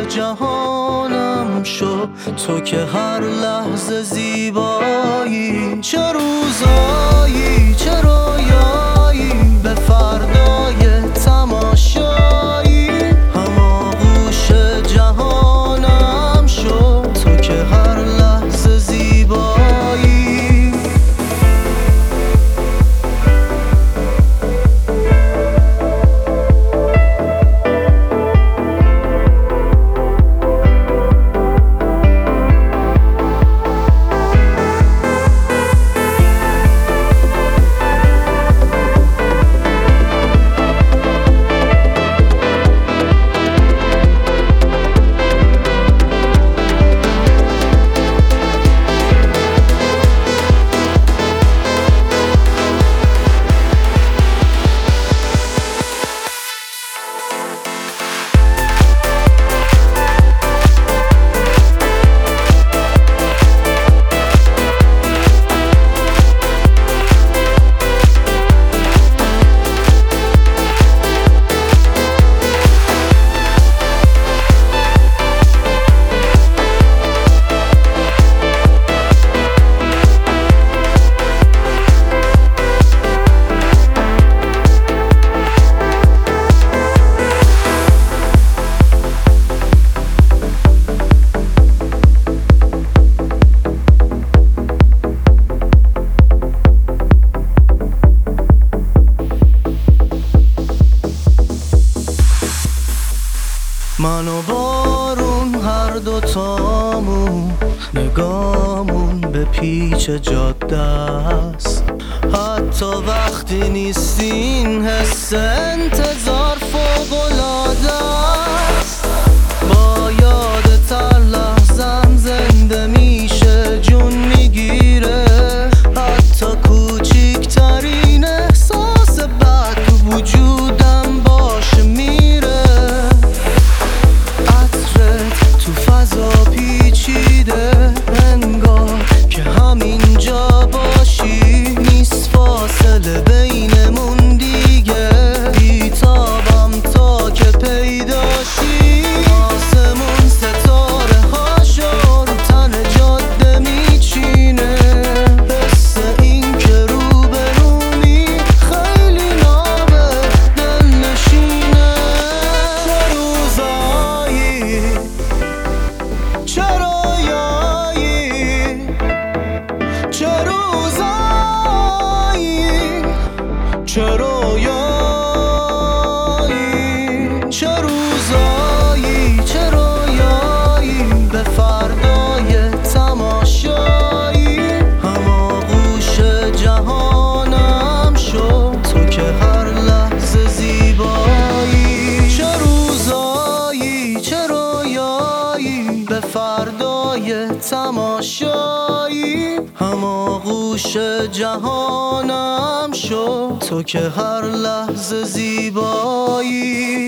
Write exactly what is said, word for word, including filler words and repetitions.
جهانم شو، تو که هر لحظه زیبایی. چه روزایی چه رویایی به فردای تماشایی، هماغوش جهانم شو، تو که هر لحظه زیبایی. من و بارون هر دوتامون نگامون به پیچ جاده است، حتی وقتی نیستین حس انتظار فوق‌العاده است. با یادت هر لحظم زنده میشه، جون میگیره حتی کوچیکترین احساس بد تو وجودم باشه میره. تو فضا پیچیده انگار که همینجا باشی، نیست فاصله بینمون دیگه، بیتابم تا که پیداشی. آسمون ستاره هاشو رو تن جاده میچینه، حس این که رو به رومی خیلی نابه دل نشینه. چه روزایی چه رویایی چه روزایی چه رویایی چه روزایی چه رویایی به فردای تماشایی، هماغوش جهانم شو، تو که هر لحظه زیبایی. چه روزایی چه رویایی به فردای تماشایی، هماغوش جهانم شو، تو که هر لحظه زیبایی.